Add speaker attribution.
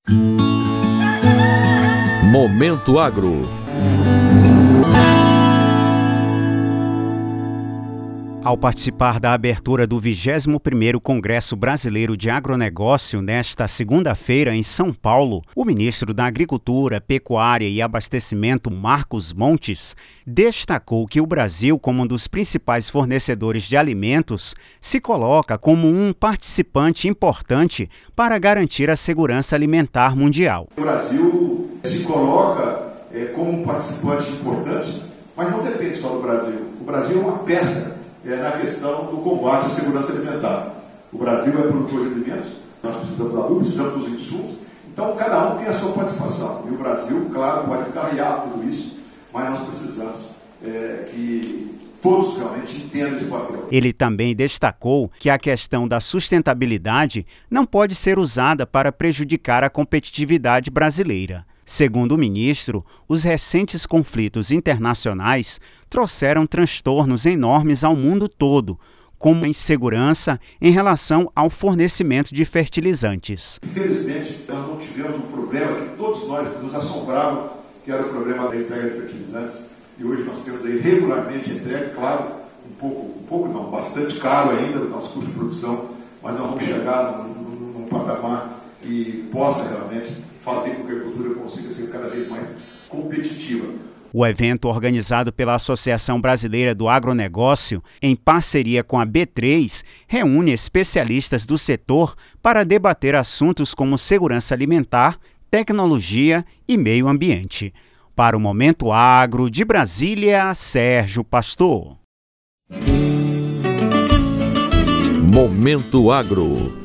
Speaker 1: Momento Agro.
Speaker 2: Ao participar da abertura do 21º Congresso Brasileiro de Agronegócio nesta segunda-feira em São Paulo, o ministro da Agricultura, Pecuária e Abastecimento, Marcos Montes, destacou que o Brasil, como um dos principais fornecedores de alimentos, se coloca como um participante importante para garantir a segurança alimentar mundial.
Speaker 3: O Brasil se coloca como um participante importante, mas não depende só do Brasil. O Brasil é uma peça na questão do combate à segurança alimentar. O Brasil é produtor de alimentos, nós precisamos da adubo, precisamos dos insumos, então cada um tem a sua participação. E o Brasil, claro, pode carregar tudo isso, mas nós precisamos que todos realmente entendam esse papel.
Speaker 2: Ele também destacou que a questão da sustentabilidade não pode ser usada para prejudicar a competitividade brasileira. Segundo o ministro, os recentes conflitos internacionais trouxeram transtornos enormes ao mundo todo, como a insegurança em relação ao fornecimento de fertilizantes.
Speaker 3: Infelizmente, nós não tivemos um problema que todos nós nos assombravam, que era o problema da entrega de fertilizantes, e hoje nós temos aí regularmente entrega, claro, bastante caro ainda o nosso custo de produção, mas nós vamos chegar num patamar que possa realmente fazer com que a agricultura consiga ser cada vez mais competitiva.
Speaker 2: O evento, organizado pela Associação Brasileira do Agronegócio, em parceria com a B3, reúne especialistas do setor para debater assuntos como segurança alimentar, tecnologia e meio ambiente. Para o Momento Agro, de Brasília, Sérgio Pastor.
Speaker 1: Momento Agro.